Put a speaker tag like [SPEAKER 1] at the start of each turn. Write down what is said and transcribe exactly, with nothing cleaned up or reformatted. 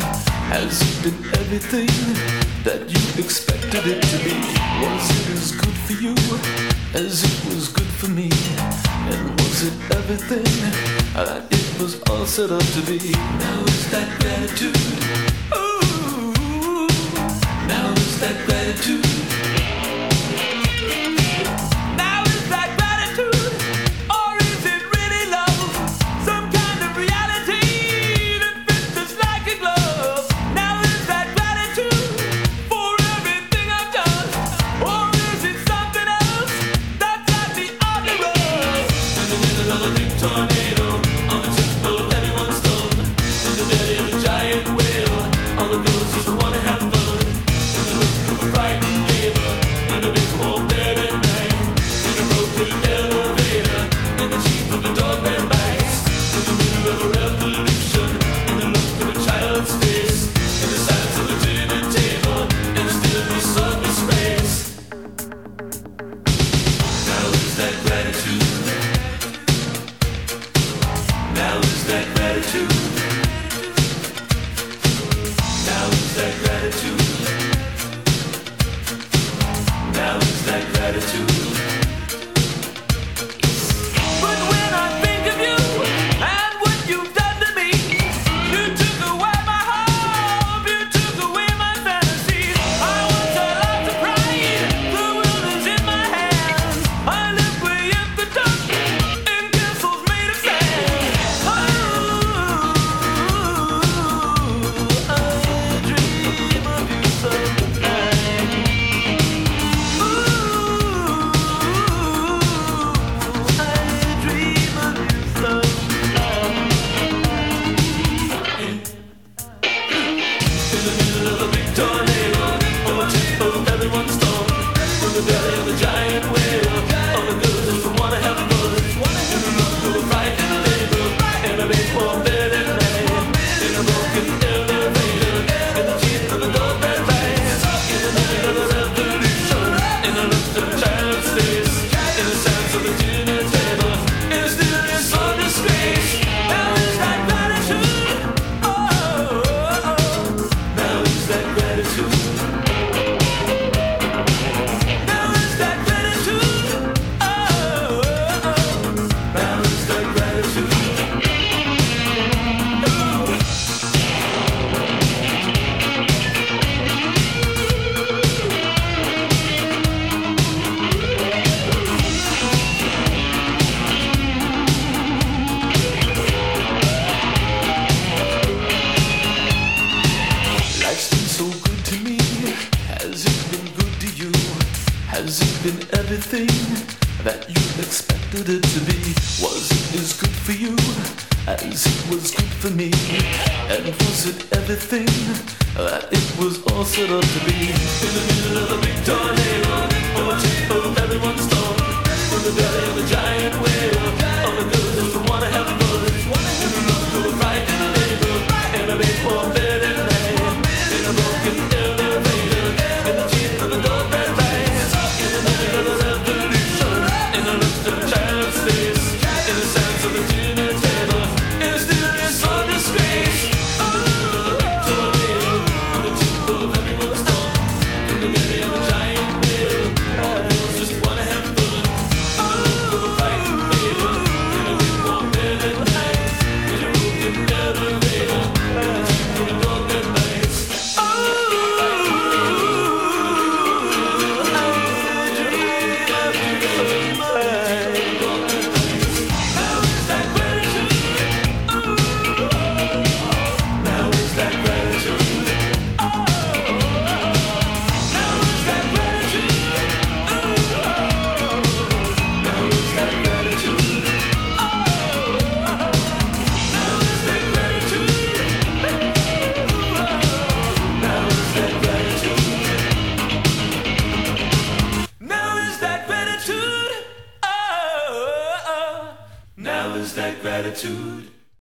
[SPEAKER 1] Has it been everything that you expected it to be? Was it as good for you as it was good for me? And was it everything that it was all set up to be? Now is that gratitude? Ooh, now is that gratitude? Has it been everything that you expected it to be? Was it as good for you as it was good for me? And was it everything that it was all set up to be? In the middle of a big tornado, on the tip of everyone's tongue, in the belly of a giant whale, all the girls who wanna have fun, in the look of a frightened label, in a big warm bed at night, in a broken elevator, in the teeth of the doorbell lights, in the middle of the revolution, in the look of a child's face, in the sounds of the dinner table, in the stillness of disgrace. Oh, a big tornado, on the tip of everyone's tongue, in the belly of a giant whale, all the girls just wanna have fun, in the look of a frightened label, in a big warm bed at night, in a broken elevator, in the teeth of the doorbell lights. Now is that gratitude?